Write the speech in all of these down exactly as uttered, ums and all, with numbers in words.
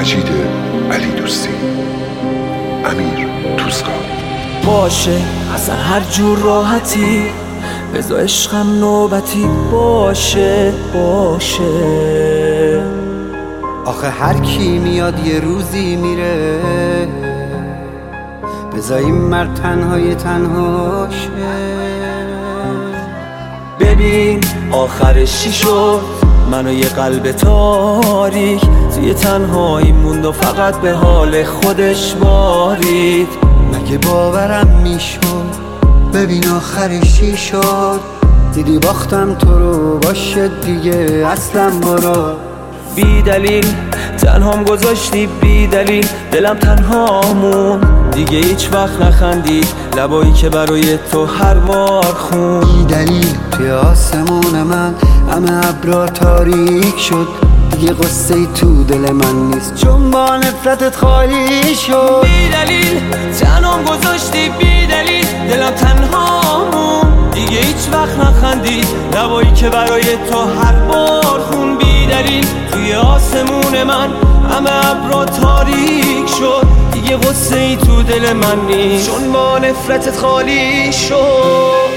مجید علی دوستی، امیر توسکا. باشه اصلا هر جور راحتی، بذار عشقم نوبتی باشه باشه. آخه هر کی میاد یه روزی میره، بذار این مرد تنهای تنهاشه. ببین آخرش چی شد، منو یه قلب تاریک توی تنهایی موند و فقط به حال خودش بارید. مگه باورم میشد، ببین آخرش چی شد. دیدی باختم تو رو، باشه دیگه اصلا برو. بی دلیل تنهام گذاشتی، بی دلیل دلم تنهامون دیگه هیچ وقت نخندید، لبایی که برای تو هر بار خون. بی دلیل توی آسمون من همه ابرا تاریک شد، دیگه قصه ای تو دل من نیست چون با نفرتت خالی شد. بی دلیل تنهام گذاشتی، بی دلیل دلم تنهامون دیگه هیچ وقت نخندید، لبایی که برای تو هر بار خون. بی دلیل توی آسمون من همه ابرا تاریک شد، دیگه غصه ای تو دل من نیست چون با نفرتت خالی شد.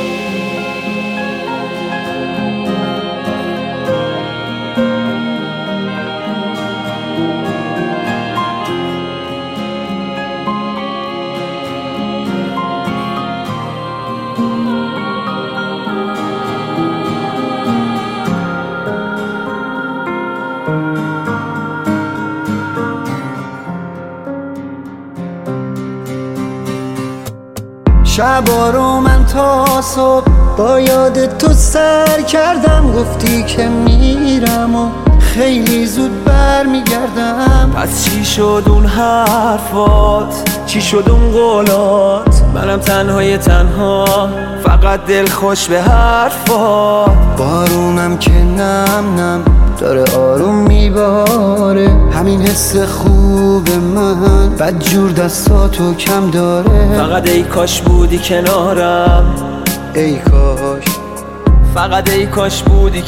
شبا رو من تا صبح با یاد تو سر کردم، گفتی که میرم و خیلی زود بر میگردم. پس چی شد اون حرفات، چی شد اون قولات، منم تنهای تنها فقط دل خوش به حرفات. بارونم که نم نم داره آروم میباره، همین حس خوب من بد جور دستاتو کم داره. فقط ای کاش بودی کنارم، ای کاش، فقط ای کاش بودی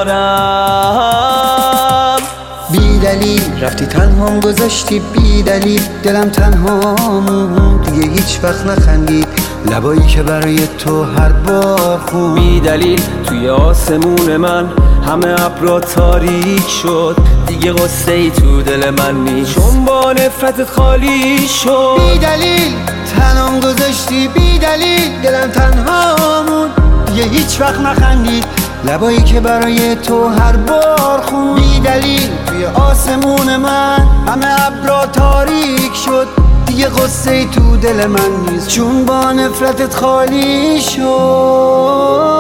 کنارم. بی دلیل رفتی تنهام گذاشتی، بی دلیل دلم تنهامون دیگه هیچ وقت نخندید، لبایی که برای تو هر بار خون. بی دلیل توی آسمون من همه ابرا تاریک شد، دیگه غصه ای تو دل من نیست چون با نفرتت خالی شد. بی دلیل تنهام گذاشتی، بی دلیل دلم تنهامون دیگه هیچ وقت نخندید، لبایی که برای تو هر بار خون. بی دلیل توی آسمون من همه ابرا تاریک شد، دیگه غصه ای تو دل من نیست چون با نفرتت خالی شد.